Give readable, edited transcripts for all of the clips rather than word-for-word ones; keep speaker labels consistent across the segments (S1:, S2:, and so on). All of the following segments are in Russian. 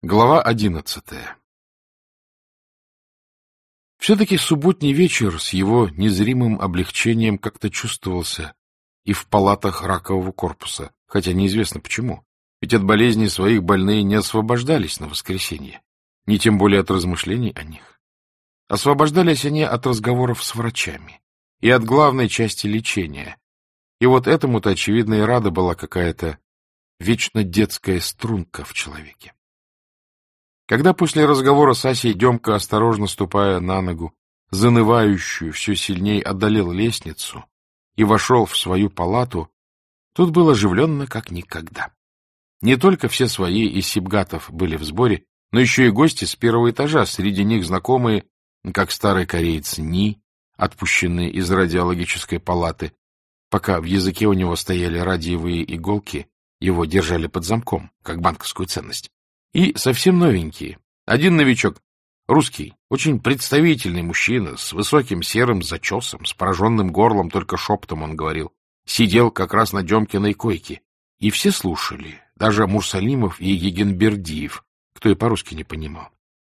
S1: Глава 11. Все-таки субботний вечер с его незримым облегчением как-то чувствовался и в палатах ракового корпуса, хотя неизвестно почему, ведь от болезней своих больные не освобождались на воскресенье, ни тем более от размышлений о них. Освобождались они от разговоров с врачами и от главной части лечения, и вот этому-то, очевидно, и рада была какая-то вечно детская струнка в человеке. Когда после разговора с Асей Демка, осторожно ступая на ногу, занывающую все сильней, одолел лестницу и вошел в свою палату, тут было оживленно как никогда. Не только все свои из Сибгатов были в сборе, но еще и гости с первого этажа, среди них знакомые, как старый кореец Ни, отпущенные из радиологической палаты. Пока в языке у него стояли радиевые иголки, его держали под замком, как банковскую ценность. И совсем новенькие. Один новичок, русский, очень представительный мужчина, с высоким серым зачесом, с пораженным горлом, только шепотом он говорил, сидел как раз на Демкиной койке. И все слушали, даже Мурсалимов и Егенбердиев, кто и по-русски не понимал.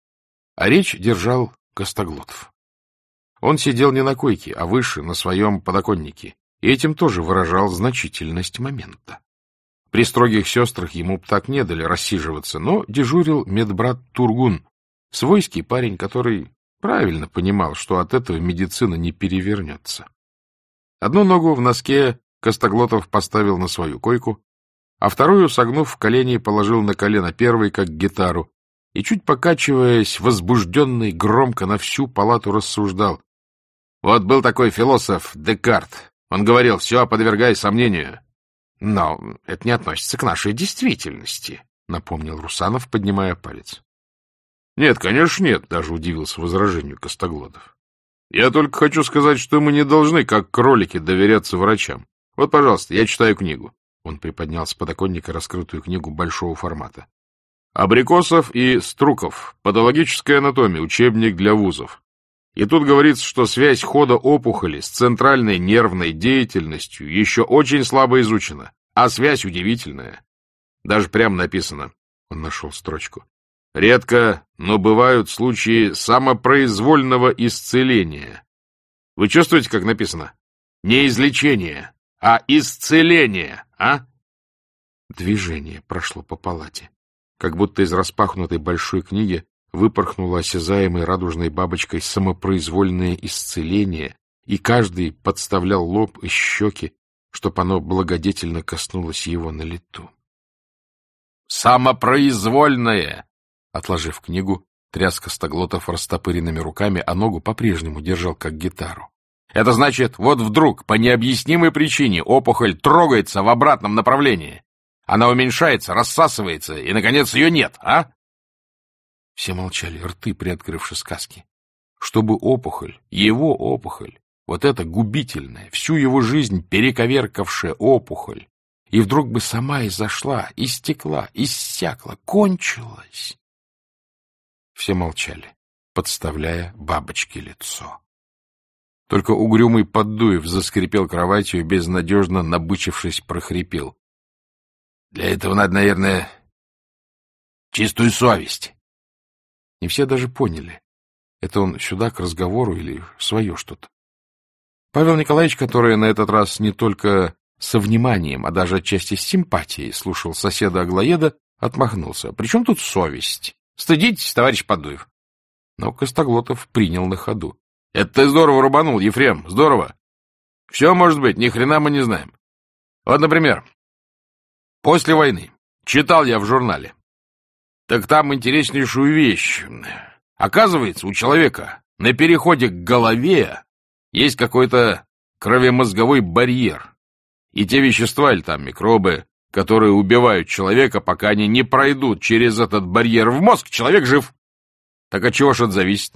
S1: А речь держал Костоглотов. Он сидел не на койке, а выше, на своем подоконнике, и этим тоже выражал значительность момента. При строгих сестрах ему так не дали рассиживаться, но дежурил медбрат Тургун, свойский парень, который правильно понимал, что от этого медицина не перевернется. Одну ногу в носке Костоглотов поставил на свою койку, а вторую, согнув в колени, положил на колено первой, как гитару, и, чуть покачиваясь, возбужденный, громко на всю палату рассуждал. Вот был такой философ Декарт. Он говорил, все подвергай сомнению. Но это не относится к нашей действительности, — напомнил Русанов, поднимая палец. — Нет, конечно, нет, — даже удивился возражению Костоглотов. — Я только хочу сказать, что мы не должны, как кролики, доверяться врачам. Вот, пожалуйста, я читаю книгу. Он приподнял с подоконника раскрытую книгу большого формата. Абрикосов и Струков. Патологическая анатомия. Учебник для вузов. И тут говорится, что связь хода опухоли с центральной нервной деятельностью еще очень слабо изучена, а связь удивительная. Даже прямо написано, он нашел строчку. Редко, но бывают случаи самопроизвольного исцеления. Вы чувствуете, как написано? Не излечение, а исцеление, а? Движение прошло по палате, как будто из распахнутой большой книги выпорхнуло осязаемой радужной бабочкой самопроизвольное исцеление, и каждый подставлял лоб и щеки, чтоб оно благодетельно коснулось его на лету. «Самопроизвольное!» Отложив книгу, тряс Костоглотов растопыренными руками, а ногу по-прежнему держал как гитару. «Это значит, вот вдруг, по необъяснимой причине, опухоль трогается в обратном направлении. Она уменьшается, рассасывается, и, наконец, ее нет, а?» Все молчали, рты приоткрывши сказки. Чтобы опухоль, его опухоль, вот эта губительная, всю его жизнь перековеркавшая опухоль, и вдруг бы сама изошла, истекла, иссякла, кончилась. Все молчали, подставляя бабочке лицо. Только угрюмый Поддуев заскрипел кроватью и, безнадежно набычившись, прохрипел. — Для этого надо, наверное, чистую совесть. Не все даже поняли, это он сюда к разговору или свое что-то. Павел Николаевич, который на этот раз не только со вниманием, а даже отчасти с симпатией слушал соседа-аглоеда, отмахнулся. При чем тут совесть? Стыдитесь, товарищ Поддуев. Но Костоглотов принял на ходу. Это ты здорово рубанул, Ефрем, здорово. Все может быть, ни хрена мы не знаем. Вот, например, после войны читал я в журнале. Так там интереснейшую вещь. Оказывается, у человека на переходе к голове есть какой-то кровемозговой барьер. И те вещества или там микробы, которые убивают человека, пока они не пройдут через этот барьер в мозг, человек жив. Так от чего ж это зависит?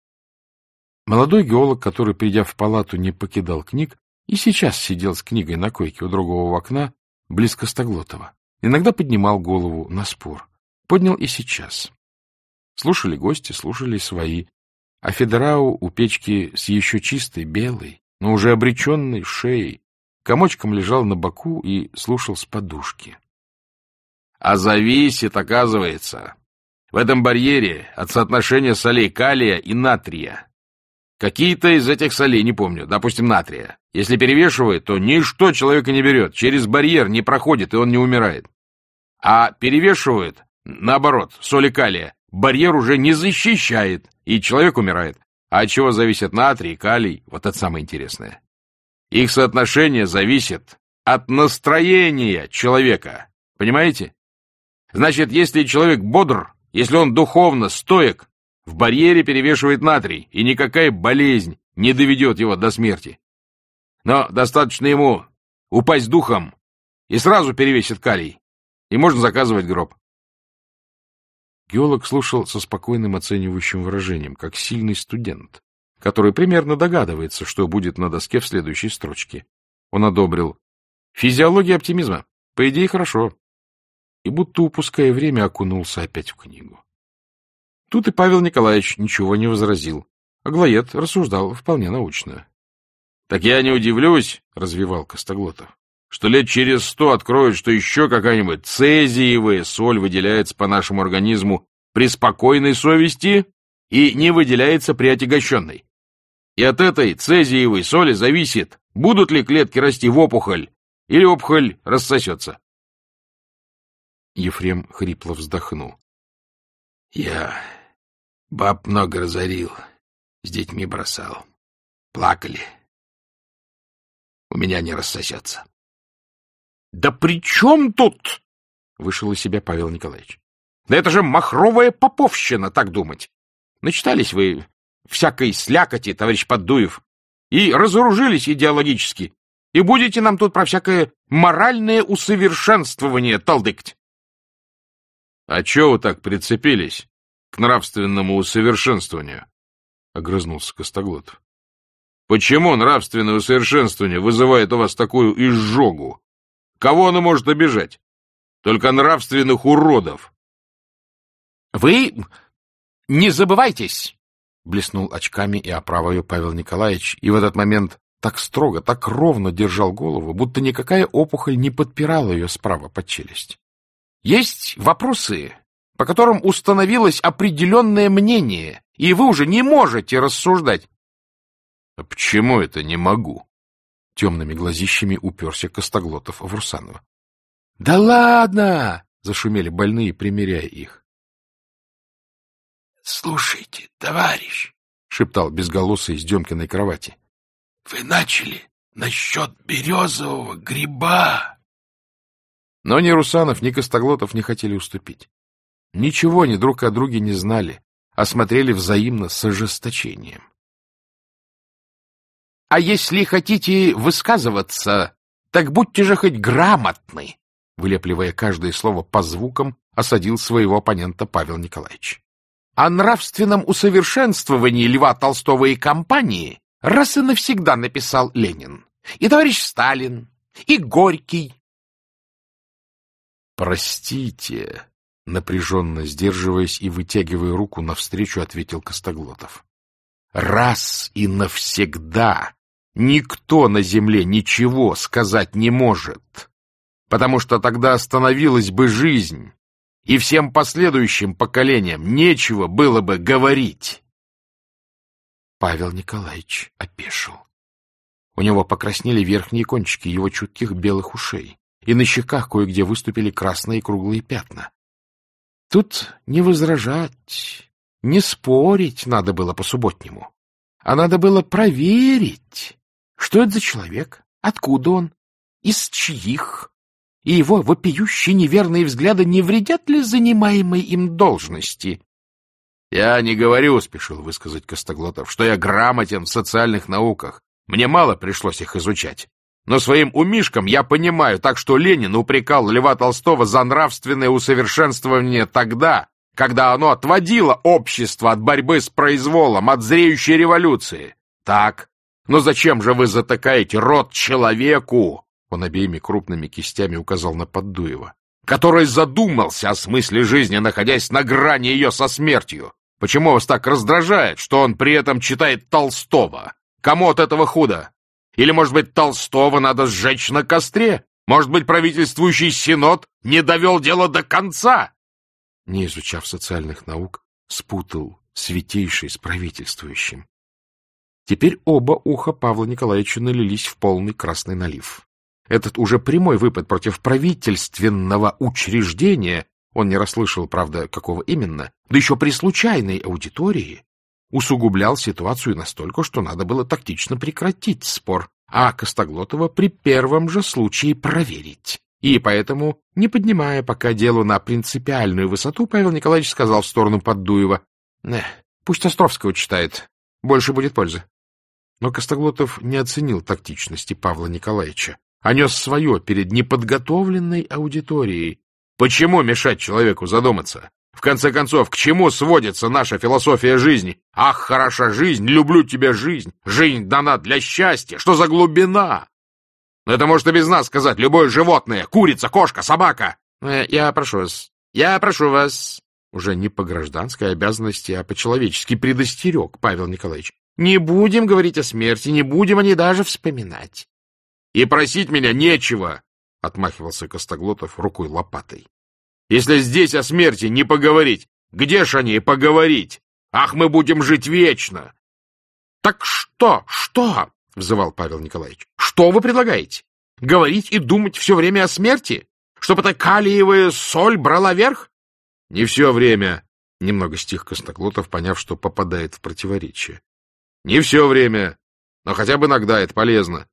S1: Молодой геолог, который, придя в палату, не покидал книг, и сейчас сидел с книгой на койке у другого окна, близ Костоглотова. Иногда поднимал голову на спор. Поднял и сейчас. Слушали гости, слушали свои. А Федерау у печки с еще чистой, белой, но уже обреченной шеей комочком лежал на боку и слушал с подушки. А зависит, оказывается, В этом барьере от соотношения солей калия и натрия. Какие-то из этих солей, не помню, допустим, натрия. Если перевешивает, то ничто человека не берет, через барьер не проходит, и он не умирает. А перевешивает, наоборот, соли калия, барьер уже не защищает, и человек умирает. А от чего зависит натрий, калий? Вот это самое интересное. Их соотношение зависит от настроения человека. Понимаете? Значит, если человек бодр, если он духовно стоек, в барьере перевешивает натрий, и никакая болезнь не доведет его до смерти. Но достаточно ему упасть духом, и сразу перевесит калий, и можно заказывать гроб. Геолог слушал со спокойным оценивающим выражением, как сильный студент, который примерно догадывается, что будет на доске в следующей строчке. Он одобрил. Физиология оптимизма. По идее, хорошо. И будто, упуская время, окунулся опять в книгу. Тут и Павел Николаевич ничего не возразил. Аглоед рассуждал вполне научно. — Так я не удивлюсь, — развивал Костоглотов, — что лет через 100 откроют, что еще какая-нибудь цезиевая соль выделяется по нашему организму при спокойной совести и не выделяется при отягощенной. И от этой цезиевой соли зависит, будут ли клетки расти в опухоль, или опухоль рассосется. Ефрем хрипло вздохнул. — Я баб много разорил, с детьми бросал. Плакали. У меня не рассосется. — Да при чем тут? — вышел из себя Павел Николаевич. — Да это же махровая поповщина, так думать. Начитались вы всякой слякоти, товарищ Поддуев, и разоружились идеологически, и будете нам тут про всякое моральное усовершенствование толдыкать. — А чего вы так прицепились к нравственному усовершенствованию? — огрызнулся Костоглотов. — Почему нравственное усовершенствование вызывает у вас такую изжогу? Кого оно может обижать? Только нравственных уродов. — Вы не забывайтесь! — блеснул очками и оправою Павел Николаевич, и в этот момент так строго, так ровно держал голову, будто никакая опухоль не подпирала ее справа под челюсть. Есть вопросы, по которым установилось определенное мнение, и вы уже не можете рассуждать. — А почему это не могу? — темными глазищами уперся Костоглотов в Русанова. — Да ладно! — зашумели больные, примиряя их. — Слушайте, товарищ, — шептал безголосый из Демкиной кровати, — вы начали насчет березового гриба. Но ни Русанов, ни Костоглотов не хотели уступить. Ничего ни друг о друге не знали, а смотрели взаимно с ожесточением. — А если хотите высказываться, так будьте же хоть грамотны, — вылепливая каждое слово по звукам, осадил своего оппонента Павел Николаевич. О нравственном усовершенствовании Льва Толстого и компании раз и навсегда написал Ленин, и товарищ Сталин, и Горький. — Простите, — напряженно сдерживаясь и вытягивая руку навстречу, ответил Костоглотов. — Раз и навсегда никто на земле ничего сказать не может, потому что тогда остановилась бы жизнь, и всем последующим поколениям нечего было бы говорить. Павел Николаевич опешил. У него покраснели верхние кончики его чутких белых ушей, и на щеках кое-где выступили красные круглые пятна. Тут не возражать, не спорить надо было по-субботнему, а надо было проверить, что это за человек, откуда он, из чьих, и его вопиющие неверные взгляды не вредят ли занимаемой им должности. — Я не говорю, — спешил высказать Костоглотов, — что я грамотен в социальных науках. Мне мало пришлось их изучать. Но своим умишком я понимаю, так что Ленин упрекал Льва Толстого за нравственное усовершенствование тогда, когда оно отводило общество от борьбы с произволом, от зреющей революции. Так, но зачем же вы затыкаете рот человеку? Он обеими крупными кистями указал на Поддуева, который задумался о смысле жизни, находясь на грани ее со смертью. Почему вас так раздражает, что он при этом читает Толстого? Кому от этого худо? Или, может быть, Толстого надо сжечь на костре? Может быть, правительствующий синод не довел дело до конца? не изучав социальных наук, спутал святейший с правительствующим. Теперь оба уха Павла Николаевича налились в полный красный налив. Этот уже прямой выпад против правительственного учреждения, он не расслышал, правда, какого именно, да еще при случайной аудитории, усугублял ситуацию настолько, что надо было тактично прекратить спор, а Костоглотова при первом же случае проверить. И поэтому, не поднимая пока дело на принципиальную высоту, Павел Николаевич сказал в сторону Поддуева: пусть Островского читает, больше будет пользы. Но Костоглотов не оценил тактичности Павла Николаевича, а нес свое перед неподготовленной аудиторией. Почему мешать человеку задуматься? В конце концов, к чему сводится наша философия жизни? Ах, хороша жизнь, люблю тебя жизнь, жизнь дана для счастья, что за глубина? Это может и без нас сказать любое животное, курица, кошка, собака. Я прошу вас, уже не по гражданской обязанности, а по-человечески предостерег Павел Николаевич. Не будем говорить о смерти, не будем о ней даже вспоминать. И просить меня нечего, отмахивался Костоглотов рукой лопатой. Если здесь о смерти не поговорить, где ж о ней поговорить? Ах, мы будем жить вечно! Так что? — взывал Павел Николаевич. Что вы предлагаете? Говорить и думать все время о смерти? Чтобы эта калиевая соль брала верх? Не все время, — немного стих Костоглотов, поняв, что попадает в противоречие. Не все время, но хотя бы иногда это полезно.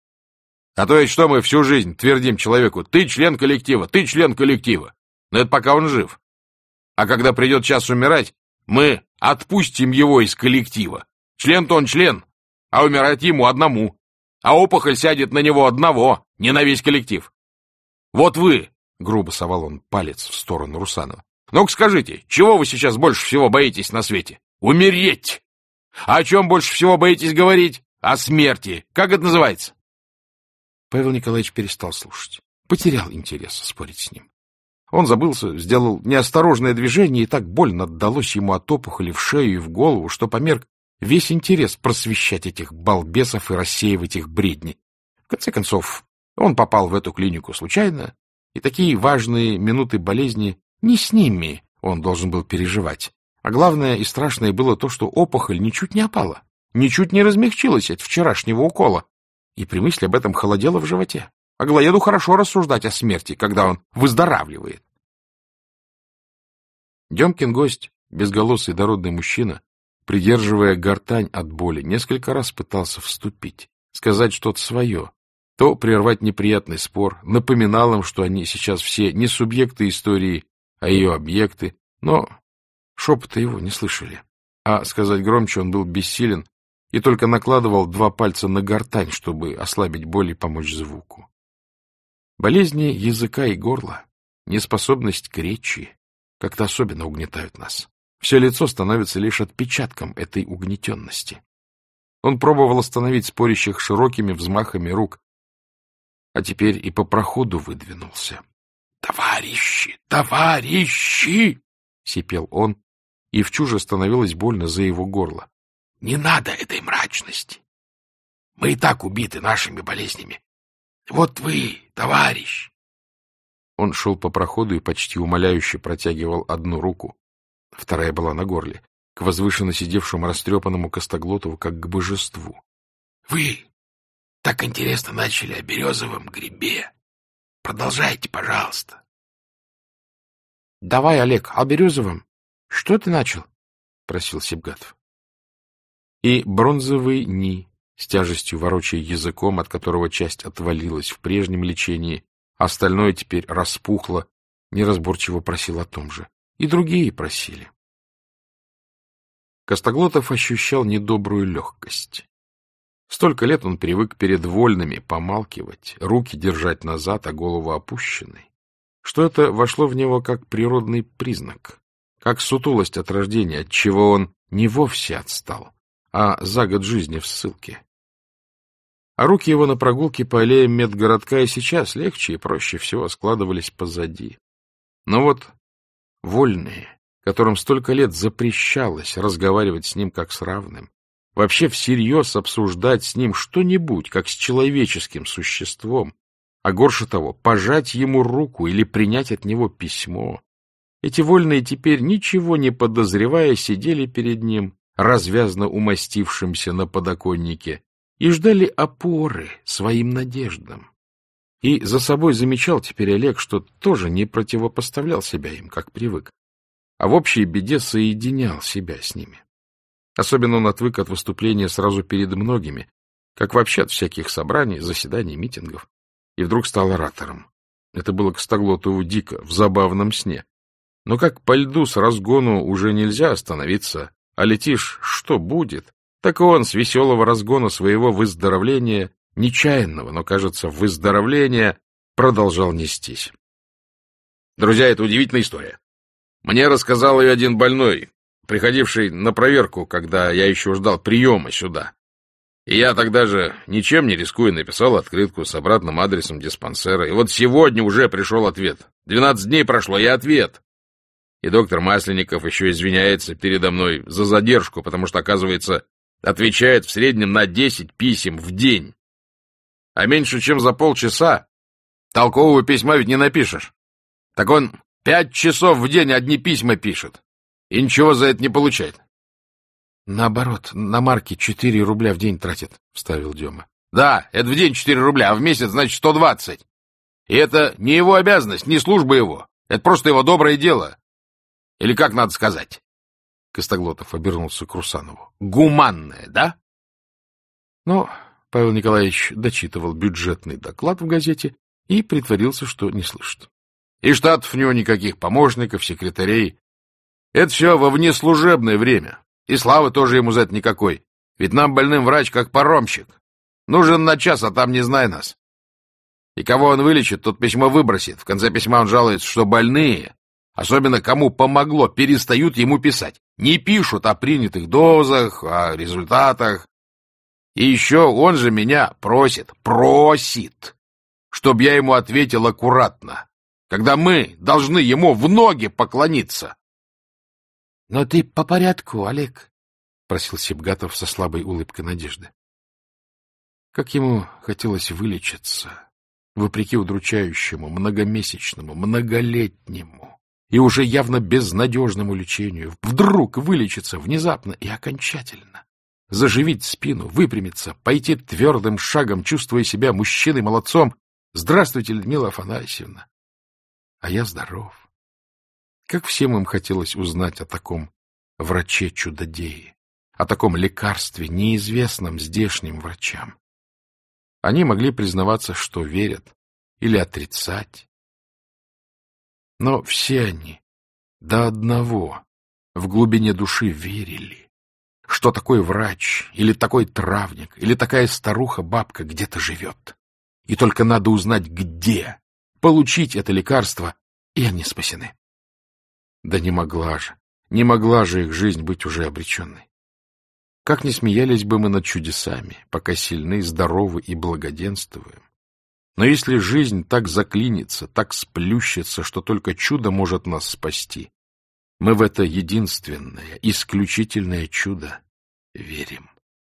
S1: А то ведь что мы всю жизнь твердим человеку: ты член коллектива, ты член коллектива. Но это пока он жив. А когда придет час умирать, мы отпустим его из коллектива. Член-то он член, а умирать ему одному. А опухоль сядет на него одного, не на весь коллектив. Вот вы, — грубо совал он палец в сторону Русанова, — ну-ка скажите, чего вы сейчас больше всего боитесь на свете? Умереть! А о чем больше всего боитесь говорить? О смерти. Как это называется? Павел Николаевич перестал слушать, потерял интерес спорить с ним. Он забылся, сделал неосторожное движение, и так больно отдалось ему от опухоли в шею и в голову, что померк весь интерес просвещать этих балбесов и рассеивать их бредни. В конце концов, он попал в эту клинику случайно, и такие важные минуты болезни не с ними он должен был переживать. А главное и страшное было то, что опухоль ничуть не опала, ничуть не размягчилась от вчерашнего укола, и при мысли об этом холодело в животе. Аглоеду хорошо рассуждать о смерти, когда он выздоравливает. Демкин гость, безголосый дородный мужчина, придерживая гортань от боли, несколько раз пытался вступить, сказать что-то свое, то прервать неприятный спор, напоминал им, что они сейчас все не субъекты истории, а ее объекты, но шепота его не слышали. А сказать громче он был бессилен и только накладывал 2 пальца на гортань, чтобы ослабить боль и помочь звуку. Болезни языка и горла, неспособность к речи как-то особенно угнетают нас. Все лицо становится лишь отпечатком этой угнетенности. Он пробовал остановить спорящих широкими взмахами рук, а теперь и по проходу выдвинулся. «Товарищи! Товарищи!» — сипел он, и вчуже становилось больно за его горло. «Не надо этой мрачности. Мы и так убиты нашими болезнями. Вот вы, товарищ!» Он шел по проходу и почти умоляюще протягивал одну руку, вторая была на горле, к возвышенно сидевшему растрепанному Костоглотову, как к божеству. «Вы так интересно начали о березовом грибе. Продолжайте, пожалуйста». «Давай, Олег, о березовом. Что ты начал?» — просил Сибгатов. И бронзовый Ни, с тяжестью ворочая языком, от которого часть отвалилась в прежнем лечении, остальное теперь распухло, неразборчиво просил о том же. И другие просили. Костоглотов ощущал недобрую легкость. Столько лет он привык перед вольными помалкивать, руки держать назад, а голову опущенной, что это вошло в него как природный признак, как сутулость от рождения, от чего он не вовсе отстал, а за год жизни в ссылке. А руки его на прогулке по аллеям медгородка и сейчас легче и проще всего складывались позади. Но вот вольные, которым столько лет запрещалось разговаривать с ним как с равным, вообще всерьез обсуждать с ним что-нибудь, как с человеческим существом, а горше того, пожать ему руку или принять от него письмо, Эти вольные теперь, ничего не подозревая, сидели перед ним, развязно умастившимся на подоконнике, и ждали опоры своим надеждам. И за собой замечал теперь Олег, что тоже не противопоставлял себя им, как привык, а в общей беде соединял себя с ними. Особенно он отвык от выступления сразу перед многими, как вообще от всяких собраний, заседаний, митингов, и вдруг стал оратором. Это было Костоглотову дико, в забавном сне. Но как по льду с разгону уже нельзя остановиться, а летишь, что будет, так и он с веселого разгона своего выздоровления, нечаянного, но, кажется, выздоровления, продолжал нестись. Друзья, это удивительная история. Мне рассказал ее один больной, приходивший на проверку, когда я еще ждал приема сюда. И я тогда же, ничем не рискуя, написал открытку с обратным адресом диспансера. И вот сегодня уже пришел ответ. 12 дней прошло, и ответ. И доктор Масленников еще извиняется передо мной за задержку, потому что, оказывается, отвечает в среднем на 10 писем в день. А меньше чем за полчаса толкового письма ведь не напишешь. Так он 5 часов в день одни письма пишет. И ничего за это не получает. — Наоборот, на марки 4 рубля в день тратит, — вставил Дема. — Да, это в день 4 рубля, а в месяц, значит, 120. И это не его обязанность, не служба его. Это просто его доброе дело. Или как надо сказать? Костоглотов обернулся к Русанову. — Гуманное, да? Но Павел Николаевич дочитывал бюджетный доклад в газете и притворился, что не слышит. И штатов у него никаких, помощников, секретарей. Это все во внеслужебное время. И славы тоже ему за это никакой. Ведь нам, больным, врач как паромщик. Нужен на час, а там не знай нас. И кого он вылечит, тот письмо выбросит. В конце письма он жалуется, что больные, особенно кому помогло, перестают ему писать. Не пишут о принятых дозах, о результатах. И еще он же меня просит, чтобы я ему ответил аккуратно, когда мы должны ему в ноги поклониться. — Но ты по порядку, Олег, — просил Сибгатов со слабой улыбкой надежды. Как ему хотелось вылечиться, вопреки удручающему, многомесячному, многолетнему и уже явно безнадежному лечению, вдруг вылечиться внезапно и окончательно, заживить спину, выпрямиться, пойти твердым шагом, чувствуя себя мужчиной-молодцом. Здравствуйте, Людмила Афанасьевна. А я здоров. Как всем им хотелось узнать о таком враче-чудодее, о таком лекарстве, неизвестном здешним врачам. Они могли признаваться, что верят, или отрицать. Но все они, до одного, в глубине души верили, что такой врач, или такой травник, или такая старуха-бабка где-то живет. И только надо узнать, где, получить это лекарство, и они спасены. Да не могла же их жизнь быть уже обреченной. Как ни смеялись бы мы над чудесами, пока сильны, здоровы и благоденствуем. Но если жизнь так заклинится, так сплющится, что только чудо может нас спасти, мы в это единственное, исключительное чудо верим.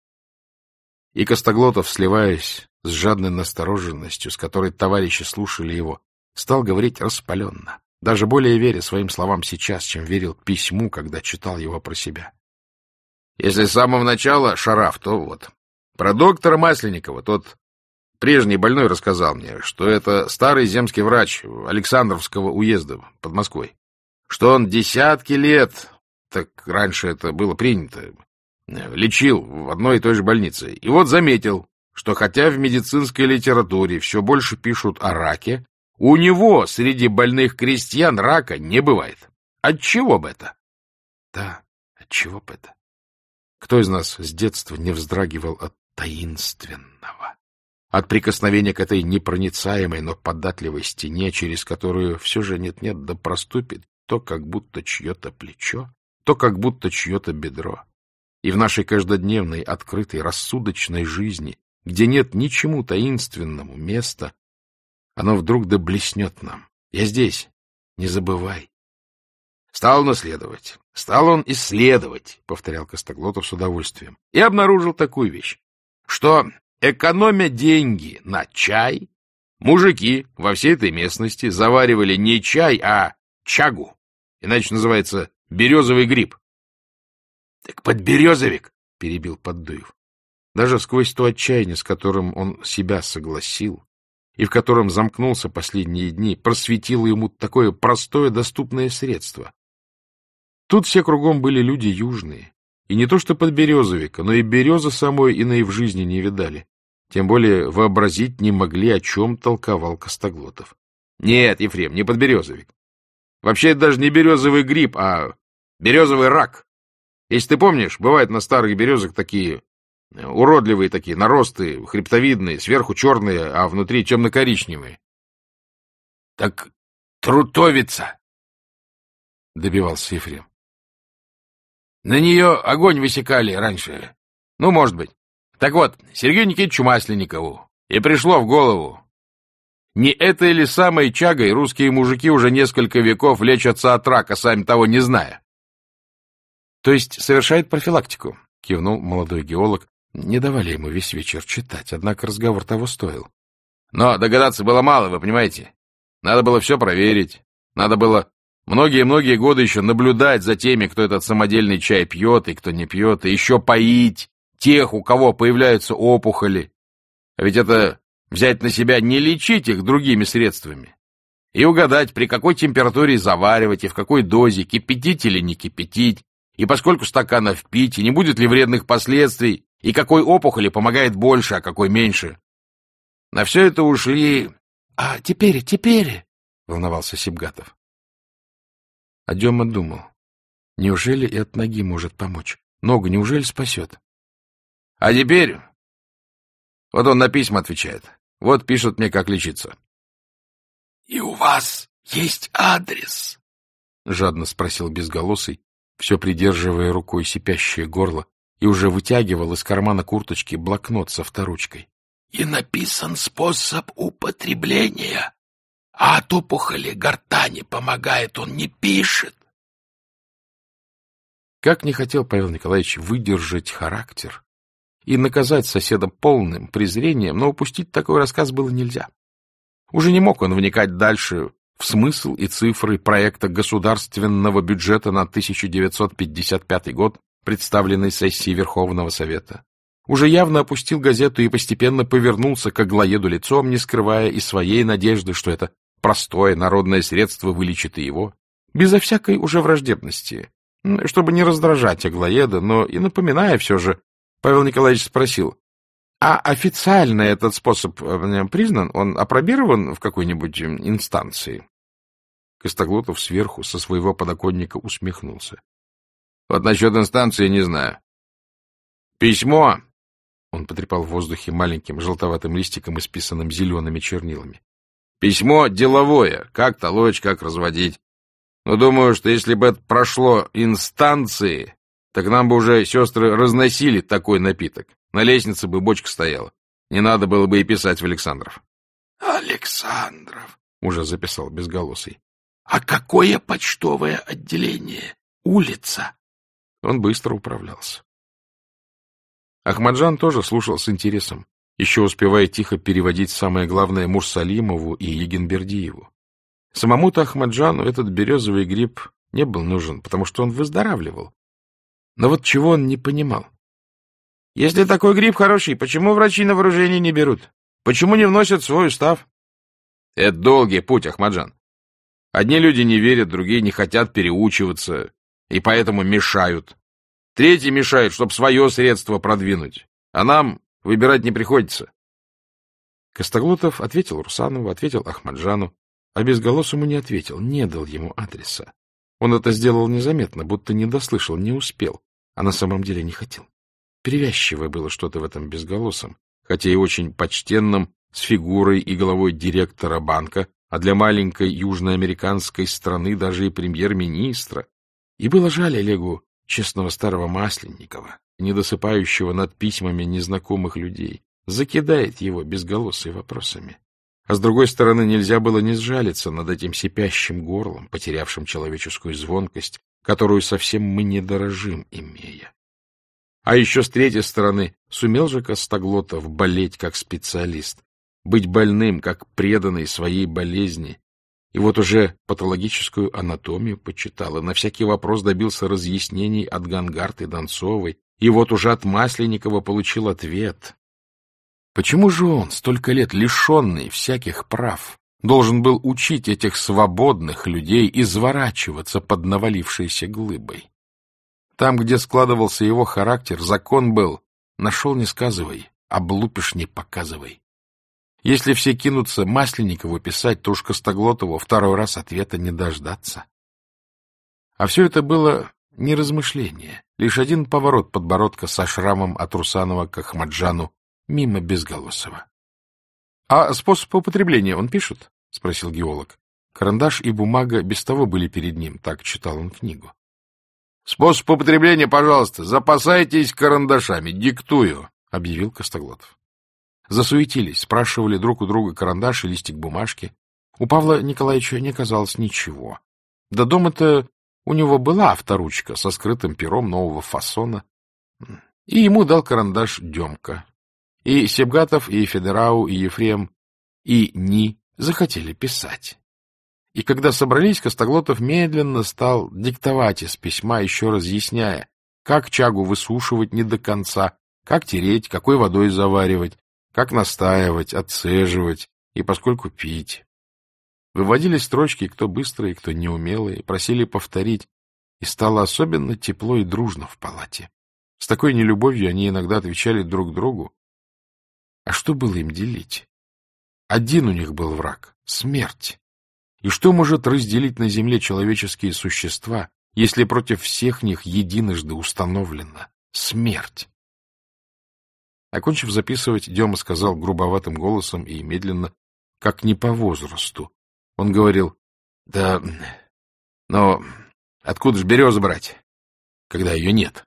S1: И Костоглотов, сливаясь с жадной настороженностью, с которой товарищи слушали его, стал говорить распаленно, даже более веря своим словам сейчас, чем верил письму, когда читал его про себя. Если с самого начала шараф, то вот. Про доктора Масленникова тот прежний больной рассказал мне, что это старый земский врач Александровского уезда под Москвой, что он десятки лет, так раньше это было принято, лечил в одной и той же больнице. И вот заметил, что хотя в медицинской литературе все больше пишут о раке, у него среди больных крестьян рака не бывает. Отчего бы это? Да, отчего бы это? Кто из нас с детства не вздрагивал от таинственного, от прикосновения к этой непроницаемой, но податливой стене, через которую все же нет-нет да проступит то как будто чье-то плечо, то как будто чье-то бедро. И в нашей каждодневной, открытой, рассудочной жизни, где нет ничему таинственному места, оно вдруг да блеснет нам. Я здесь, не забывай. Стал он исследовать, повторял Костоглотов с удовольствием, и обнаружил такую вещь, что, экономя деньги на чай, мужики во всей этой местности заваривали не чай, а чагу. иначе называется березовый гриб. — Так подберезовик, — перебил Поддуев. Даже сквозь то отчаяние, с которым он себя согласил, и в котором замкнулся последние дни, просветило ему такое простое доступное средство. Тут все кругом были люди южные, и не то что подберезовика, но и березы самой иные в жизни не видали. Тем более вообразить не могли, о чем толковал Костоглотов. Нет, Ефрем, не подберезовик. Вообще это даже не березовый гриб, а березовый рак. Если ты помнишь, бывают на старых березах такие уродливые такие наросты, хребтовидные, сверху черные, а внутри темно-коричневые. — Так трутовица, — добивался Ефрем. — На нее огонь высекали раньше. Ну, может быть. Так вот, Сергею Никитичу Масленникову и пришло в голову, не этой ли самой чагой русские мужики уже несколько веков лечатся от рака, сами того не зная? — То есть совершает профилактику, — кивнул молодой геолог. Не давали ему весь вечер читать, однако разговор того стоил. Но догадаться было мало, вы понимаете. Надо было все проверить. Надо было многие-многие годы еще наблюдать за теми, кто этот самодельный чай пьет и кто не пьет, и еще поить тех, у кого появляются опухоли. А ведь это взять на себя не лечить их другими средствами. И угадать, при какой температуре заваривать и в какой дозе, кипятить или не кипятить, и поскольку стаканов пить, и не будет ли вредных последствий, и какой опухоли помогает больше, а какой меньше. На все это ушли... — А теперь, — волновался Сибгатов. А Дема думал, неужели и от ноги может помочь? Ногу неужели спасет? А теперь... Вот он на письма отвечает. Вот пишет мне, как лечиться. — И у вас есть адрес? — жадно спросил безголосый, все придерживая рукой сипящее горло, и уже вытягивал из кармана курточки блокнот со авторучкой. — И написан способ употребления, а от опухоли гортани помогает, он не пишет. Как не хотел Павел Николаевич выдержать характер и наказать соседа полным презрением, но упустить такой рассказ было нельзя. Уже не мог он вникать дальше в смысл и цифры проекта государственного бюджета на 1955 год, представленной сессии Верховного Совета. Уже явно опустил газету и постепенно повернулся к аглоеду лицом, не скрывая и своей надежды, что это простое народное средство вылечит и его, безо всякой уже враждебности, чтобы не раздражать аглоеда, но и напоминая все же, Павел Николаевич спросил, а официально этот способ признан, он апробирован в какой-нибудь инстанции? Костоглотов сверху со своего подоконника усмехнулся. Вот насчет инстанции не знаю. Письмо, он потрепал в воздухе маленьким желтоватым листиком, исписанным зелеными чернилами. Письмо деловое, как толочь, как разводить. Но думаю, что если бы это прошло инстанции, так нам бы уже сестры разносили такой напиток. На лестнице бы бочка стояла. Не надо было бы и писать в Александров. Александров, уже записал безголосый. А какое почтовое отделение? Улица? Он быстро управлялся. Ахмаджан тоже слушал с интересом, еще успевая тихо переводить самое главное Мурсалимову и Егенбердиеву. Самому-то Ахмаджану этот березовый гриб не был нужен, потому что он выздоравливал. Но вот чего он не понимал. Если такой гриб хороший, почему врачи на вооружение не берут? Почему не вносят в свой устав? Это долгий путь, Ахмаджан. Одни люди не верят, другие не хотят переучиваться, и поэтому мешают. Третьи мешают, чтобы свое средство продвинуть. А нам выбирать не приходится. Костоглотов ответил Русанову, ответил Ахмаджану, а безголосому не ответил, не дал ему адреса. Он это сделал незаметно, будто не дослышал, не успел, а на самом деле не хотел. Привязчивое было что-то в этом безголосом, хотя и очень почтенном, с фигурой и головой директора банка, а для маленькой южноамериканской страны даже и премьер-министра. И было жаль Олегу честного старого Масленникова, недосыпающего над письмами незнакомых людей, закидает его безголосые вопросами. А с другой стороны, нельзя было не сжалиться над этим сипящим горлом, потерявшим человеческую звонкость, которую совсем мы не дорожим, имея. А еще с третьей стороны, сумел же Костоглотов болеть как специалист, быть больным, как преданный своей болезни, И вот уже патологическую анатомию почитал, и на всякий вопрос добился разъяснений от Гангарт и Донцовой, и вот уже от Масленникова получил ответ. Почему же он, столько лет лишенный всяких прав, должен был учить этих свободных людей изворачиваться под навалившейся глыбой? Там, где складывался его характер, закон был: нашел — не сказывай, облупишь — не показывай. Если все кинутся Масленникову писать, то уж Костоглотову второй раз ответа не дождаться. А все это было не размышление, лишь один поворот подбородка со шрамом от Русанова к Ахмаджану мимо Безголосова. — А способ употребления он пишет? — спросил геолог. Карандаш и бумага без того были перед ним, так читал он книгу. — Способ употребления, пожалуйста, запасайтесь карандашами, диктую, — объявил Костоглотов. Засуетились, спрашивали друг у друга карандаш и листик бумажки. У Павла Николаевича не оказалось ничего. До дома-то у него была авторучка со скрытым пером нового фасона, и ему дал карандаш Демка. И Себгатов, и Федерау, и Ефрем, и Ни захотели писать. И когда собрались, Костоглотов медленно стал диктовать из письма, еще разъясняя, как чагу высушивать не до конца, как тереть, какой водой заваривать, как настаивать, отцеживать и поскольку пить. Выводили строчки, кто быстрые, кто неумелые, просили повторить, и стало особенно тепло и дружно в палате. С такой нелюбовью они иногда отвечали друг другу. А что было им делить? Один у них был враг — смерть. И что может разделить на земле человеческие существа, если против всех них единожды установлена смерть? Окончив записывать, Дема сказал грубоватым голосом и медленно, как не по возрасту. Он говорил: — Да, но откуда ж березу брать, когда ее нет?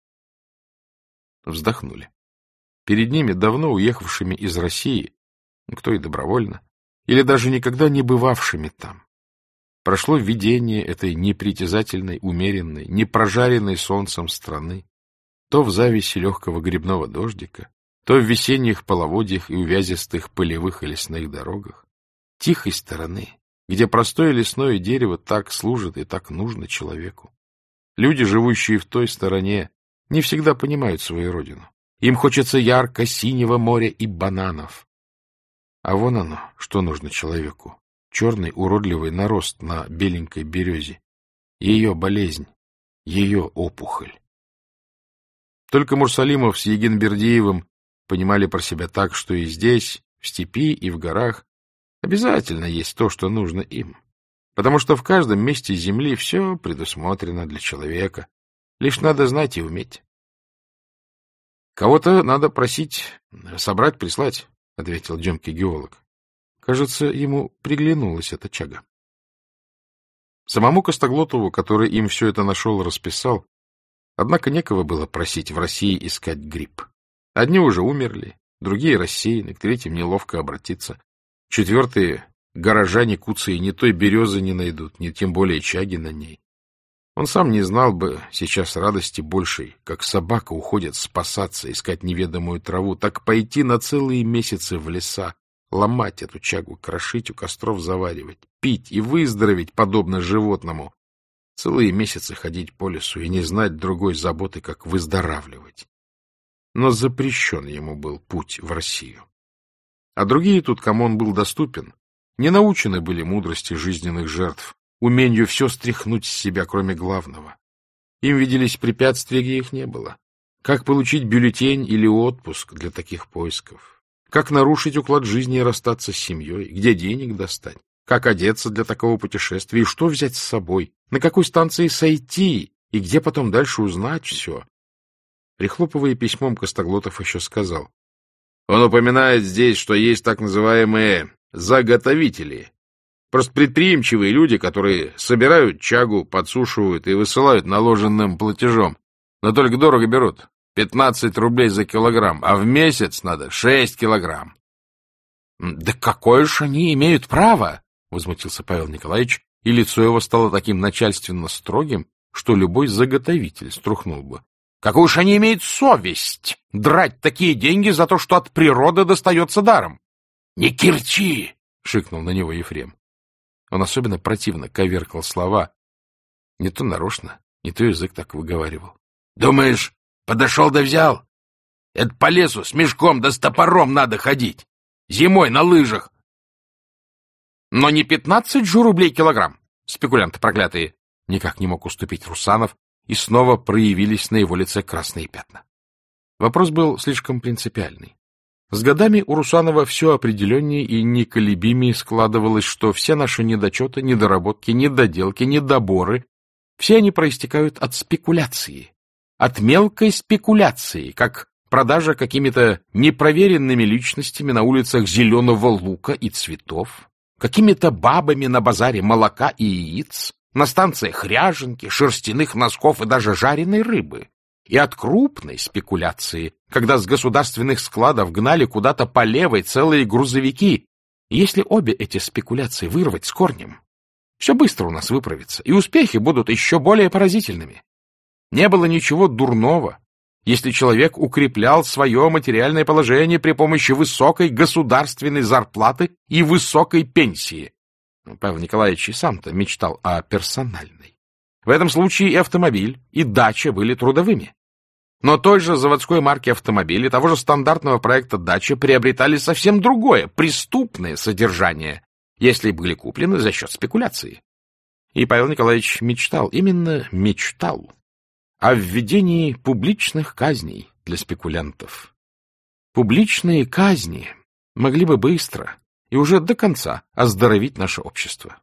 S1: Вздохнули. Перед ними, давно уехавшими из России, кто и добровольно, или даже никогда не бывавшими там, прошло видение этой непритязательной, умеренной, не прожаренной солнцем страны, то в зависи легкого грибного дождика, то в весенних половодьях и увязистых полевых и лесных дорогах, тихой стороны, где простое лесное дерево так служит и так нужно человеку. Люди, живущие в той стороне, не всегда понимают свою родину. Им хочется ярко-синего моря и бананов. А вон оно, что нужно человеку. Черный уродливый нарост на беленькой березе. Ее болезнь, ее опухоль. Только Мурсалимов с Егенбердиевым понимали про себя так, что и здесь, в степи и в горах, обязательно есть то, что нужно им. Потому что в каждом месте земли все предусмотрено для человека. Лишь надо знать и уметь. — Кого-то надо просить, собрать, прислать, — ответил Демкий геолог. Кажется, ему приглянулась эта чага. Самому Костоглотову, который им все это нашел и расписал, однако некого было просить в России искать гриб. Одни уже умерли, другие рассеяны, к третьим неловко обратиться. Четвертые горожане куцые ни той березы не найдут, ни тем более чаги на ней. Он сам не знал бы сейчас радости большей, как собака уходит спасаться, искать неведомую траву, так пойти на целые месяцы в леса, ломать эту чагу, крошить, у костров заваривать, пить и выздороветь, подобно животному. Целые месяцы ходить по лесу и не знать другой заботы, как выздоравливать. Но запрещен ему был путь в Россию. А другие тут, кому он был доступен, не научены были мудрости жизненных жертв, умению все стряхнуть с себя, кроме главного. Им виделись препятствия, где их не было. Как получить бюллетень или отпуск для таких поисков? Как нарушить уклад жизни и расстаться с семьей? Где денег достать? Как одеться для такого путешествия? И что взять с собой? На какой станции сойти? И где потом дальше узнать все? Прихлопывая письмом, Костоглотов еще сказал: он упоминает здесь, что есть так называемые заготовители. Просто предприимчивые люди, которые собирают чагу, подсушивают и высылают наложенным платежом. Но только дорого берут. 15 рублей за килограмм, а в месяц надо 6 килограмм. — Да какое ж они имеют право? — возмутился Павел Николаевич, и лицо его стало таким начальственно строгим, что любой заготовитель струхнул бы. — Какую ж они имеют совесть драть такие деньги за то, что от природы достается даром? — Не кирчи! — шикнул на него Ефрем. Он особенно противно коверкал слова. Не то нарочно, не то язык так выговаривал. — Думаешь, подошел да взял? Это по лесу с мешком да с топором надо ходить. Зимой на лыжах. Но не 15 же рублей килограмм, спекулянты проклятые. Никак не мог уступить Русанов, и снова проявились на его лице красные пятна. Вопрос был слишком принципиальный. С годами у Русанова все определеннее и неколебимее складывалось, что все наши недочеты, недоработки, недоделки, недоборы, все они проистекают от спекуляции, от мелкой спекуляции, как продажа какими-то непроверенными личностями на улицах зеленого лука и цветов, какими-то бабами на базаре молока и яиц, на станциях ряженки, шерстяных носков и даже жареной рыбы, и от крупной спекуляции, когда с государственных складов гнали куда-то по левой целые грузовики. И если обе эти спекуляции вырвать с корнем, все быстро у нас выправится, и успехи будут еще более поразительными. Не было ничего дурного, если человек укреплял свое материальное положение при помощи высокой государственной зарплаты и высокой пенсии. Павел Николаевич и сам-то мечтал о персональной. В этом случае и автомобиль, и дача были трудовыми. Но той же заводской марки автомобиля, того же стандартного проекта дача приобретали совсем другое, преступное содержание, если были куплены за счет спекуляции. И Павел Николаевич мечтал, именно мечтал, о введении публичных казней для спекулянтов. Публичные казни могли бы быстро и уже до конца оздоровить наше общество.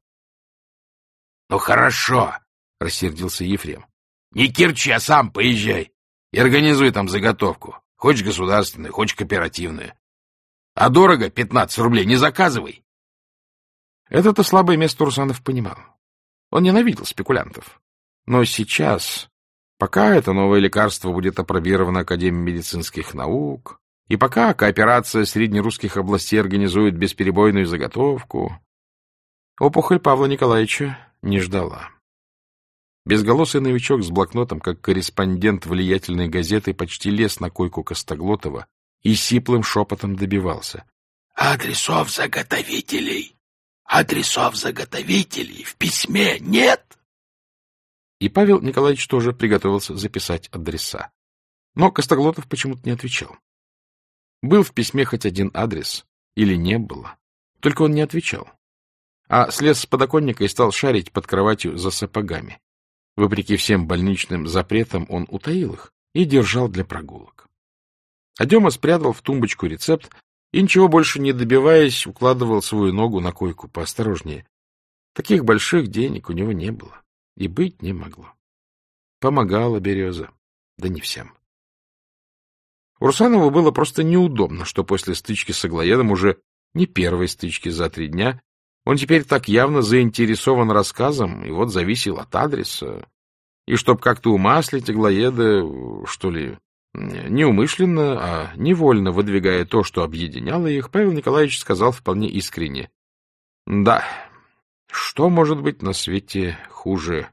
S1: — Ну хорошо, — рассердился Ефрем. — Не кирчи, а сам поезжай и организуй там заготовку. Хочешь государственную, хочешь кооперативную. А дорого 15 рублей не заказывай. Это-то слабое место Русанов понимал. Он ненавидел спекулянтов. Но сейчас, пока это новое лекарство будет апробировано Академией медицинских наук, и пока кооперация среднерусских областей организует бесперебойную заготовку, опухоль Павла Николаевича не ждала. Безголосый новичок с блокнотом, как корреспондент влиятельной газеты, почти лез на койку Костоглотова и сиплым шепотом добивался. — Адресов заготовителей! Адресов заготовителей в письме нет! И Павел Николаевич тоже приготовился записать адреса. Но Костоглотов почему-то не отвечал. Был в письме хоть один адрес или не было, только он не отвечал. А слез с подоконника и стал шарить под кроватью за сапогами. Вопреки всем больничным запретам он утаил их и держал для прогулок. А Дема спрятал в тумбочку рецепт и, ничего больше не добиваясь, укладывал свою ногу на койку поосторожнее. Таких больших денег у него не было и быть не могло. Помогала береза, да не всем. Русанову было просто неудобно, что после стычки с Аглоедом, уже не первой стычки за 3 дня, он теперь так явно заинтересован рассказом и вот зависел от адреса. И чтоб как-то умаслить Аглоеда, что ли, неумышленно, а невольно выдвигая то, что объединяло их, Павел Николаевич сказал вполне искренне: — Да, что может быть на свете хуже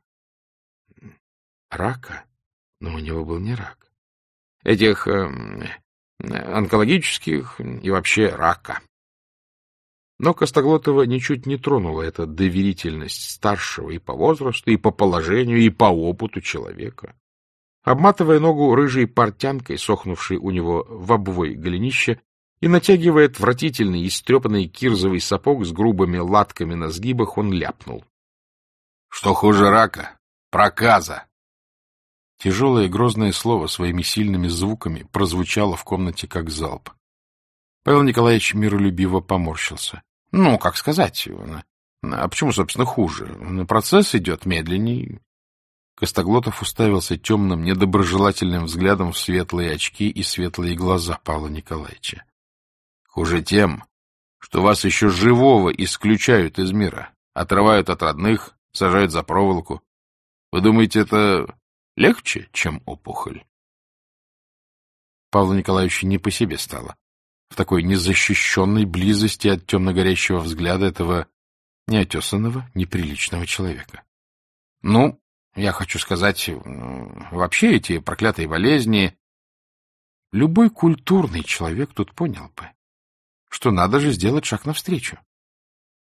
S1: рака? Но у него был не рак. Этих онкологических и вообще рака. Но Костоглотова ничуть не тронула эта доверительность старшего и по возрасту, и по положению, и по опыту человека. Обматывая ногу рыжей портянкой, сохнувшей у него в обвой голенище, и натягивая отвратительный истрепанный кирзовый сапог с грубыми латками на сгибах, он ляпнул: — Что хуже рака? Проказа! Тяжелое грозное слово своими сильными звуками прозвучало в комнате как залп. Павел Николаевич миролюбиво поморщился. — Ну, как сказать, а почему, собственно, хуже? Процесс идет медленней. Костоглотов уставился темным, недоброжелательным взглядом в светлые очки и светлые глаза Павла Николаевича. — Хуже тем, что вас еще живого исключают из мира, отрывают от родных, сажают за проволоку. Вы думаете, это легче, чем опухоль? Павлу Николаевичу не по себе стало в такой незащищенной близости от темно-горящего взгляда этого неотесанного, неприличного человека. — Ну, я хочу сказать, вообще эти проклятые болезни... Любой культурный человек тут понял бы, что надо же сделать шаг навстречу.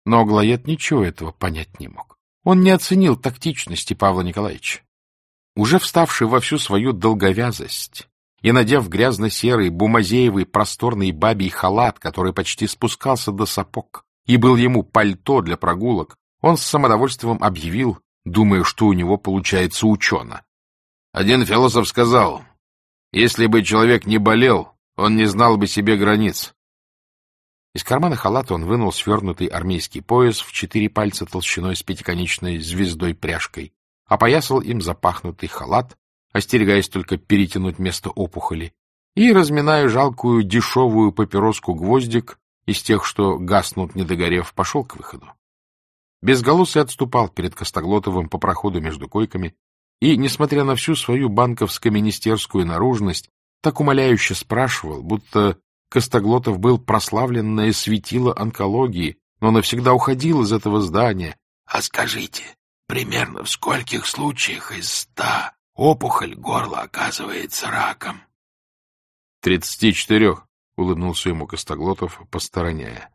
S1: Но Аглоед ничего этого понять не мог. Он не оценил тактичности Павла Николаевича. Уже вставший во всю свою долговязость и надев грязно-серый бумазеевый просторный бабий халат, который почти спускался до сапог, и был ему пальто для прогулок, он с самодовольством объявил, думая, что у него получается учено. Один философ сказал, если бы человек не болел, он не знал бы себе границ. Из кармана халата он вынул свернутый армейский пояс в 4 пальца толщиной с пятиконечной звездой-пряжкой, опоясал им запахнутый халат, остерегаясь только перетянуть место опухоли, и, разминая жалкую дешевую папироску-гвоздик из тех, что гаснут, не догорев, пошел к выходу. Безголосый отступал перед Костоглотовым по проходу между койками и, несмотря на всю свою банковско-министерскую наружность, так умоляюще спрашивал, будто Костоглотов был прославленное светило онкологии, но навсегда уходил из этого здания. — А скажите, примерно в скольких случаях из 100 опухоль горла оказывается раком? — 34, — улыбнулся ему Костоглотов, постороняя.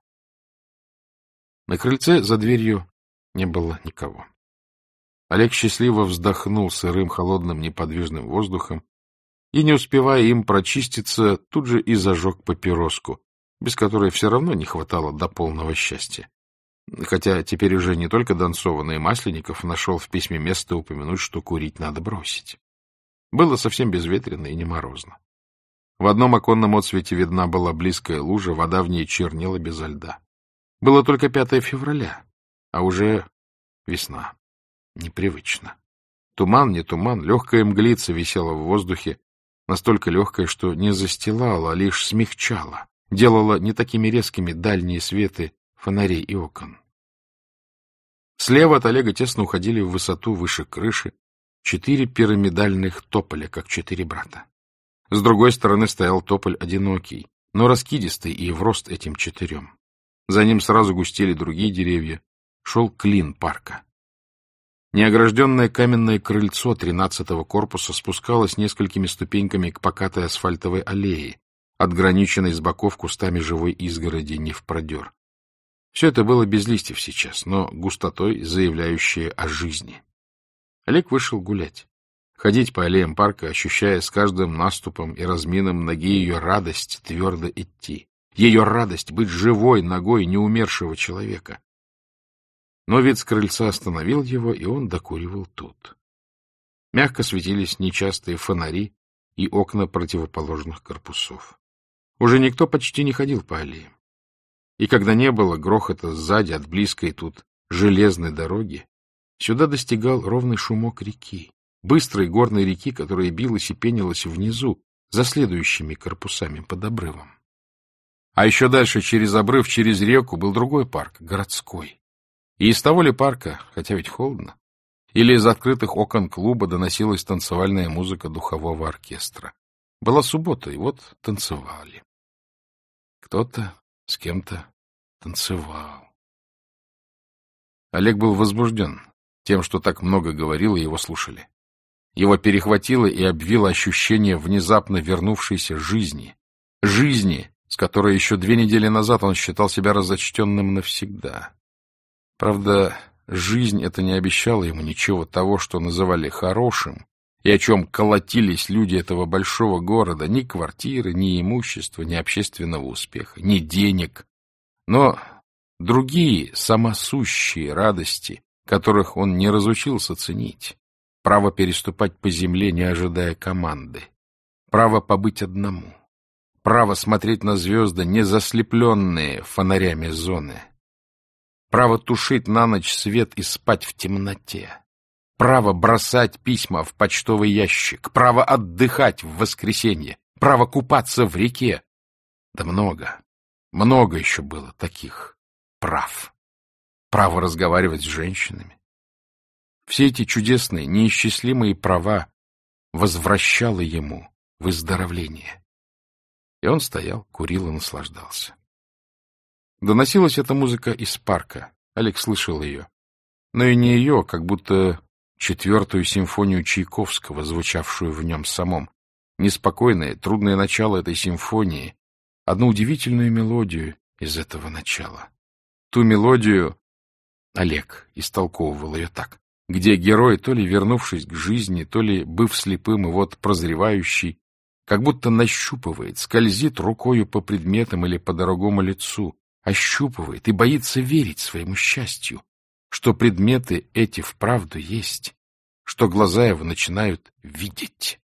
S1: На крыльце за дверью не было никого. Олег счастливо вздохнул сырым, холодным, неподвижным воздухом и, не успевая им прочиститься, тут же и зажег папироску, без которой все равно не хватало до полного счастья. Хотя теперь уже не только Донцова, но и Масленников нашел в письме место упомянуть, что курить надо бросить. Было совсем безветренно и не морозно. В одном оконном отсвете видна была близкая лужа, вода в ней чернела безо льда. Было только 5 февраля, а уже весна. Непривычно. Туман, не туман, легкая мглица висела в воздухе, настолько легкая, что не застилала, а лишь смягчала, делала не такими резкими дальние светы фонарей и окон. Слева от Олега тесно уходили в высоту выше крыши 4 пирамидальных тополя, как 4 брата. С другой стороны стоял тополь одинокий, но раскидистый и в рост этим 4. За ним сразу густели другие деревья, шел клин парка. Неогражденное каменное крыльцо 13-го корпуса спускалось несколькими ступеньками к покатой асфальтовой аллее, отграниченной с боков кустами живой изгороди невпродер. Все это было без листьев сейчас, но густотой, заявляющей о жизни. Олег вышел гулять, ходить по аллеям парка, ощущая с каждым наступом и размином ноги ее радость твердо идти, ее радость быть живой ногой неумершего человека. Но вид с крыльца остановил его, и он докуривал тут. Мягко светились нечастые фонари и окна противоположных корпусов. Уже никто почти не ходил по аллеям. И когда не было грохота сзади от близкой тут железной дороги, сюда достигал ровный шумок реки, быстрой горной реки, которая билась и пенилась внизу, за следующими корпусами под обрывом. А еще дальше, через обрыв, через реку, был другой парк, городской. И из того ли парка, хотя ведь холодно, или из открытых окон клуба доносилась танцевальная музыка духового оркестра. Была суббота, и вот танцевали. Кто-то с кем-то танцевал. Олег был возбужден тем, что так много говорил, и его слушали. Его перехватило и обвило ощущение внезапно вернувшейся жизни. Жизни, с которой еще 2 недели назад он считал себя разочтенным навсегда. Правда, жизнь эта не обещала ему ничего того, что называли хорошим, и о чем колотились люди этого большого города, ни квартиры, ни имущества, ни общественного успеха, ни денег, но другие самосущие радости, которых он не разучился ценить. Право переступать по земле, не ожидая команды, право побыть одному, право смотреть на звезды, не заслепленные фонарями зоны, право тушить на ночь свет и спать в темноте, право бросать письма в почтовый ящик, право отдыхать в воскресенье, право купаться в реке. Да много, много еще было таких прав. Право разговаривать с женщинами. Все эти чудесные, неисчислимые права возвращало ему выздоровление. И он стоял, курил и наслаждался. Доносилась эта музыка из парка. Олег слышал ее. Но и не ее, как будто 4-ю симфонию Чайковского, звучавшую в нем самом. Неспокойное, трудное начало этой симфонии, одну удивительную мелодию из этого начала. Ту мелодию, Олег истолковывал ее так, где герой, то ли вернувшись к жизни, то ли быв слепым и вот прозревающий, как будто нащупывает, скользит рукою по предметам или по дорогому лицу, ощупывает и боится верить своему счастью, что предметы эти вправду есть, что глаза его начинают видеть.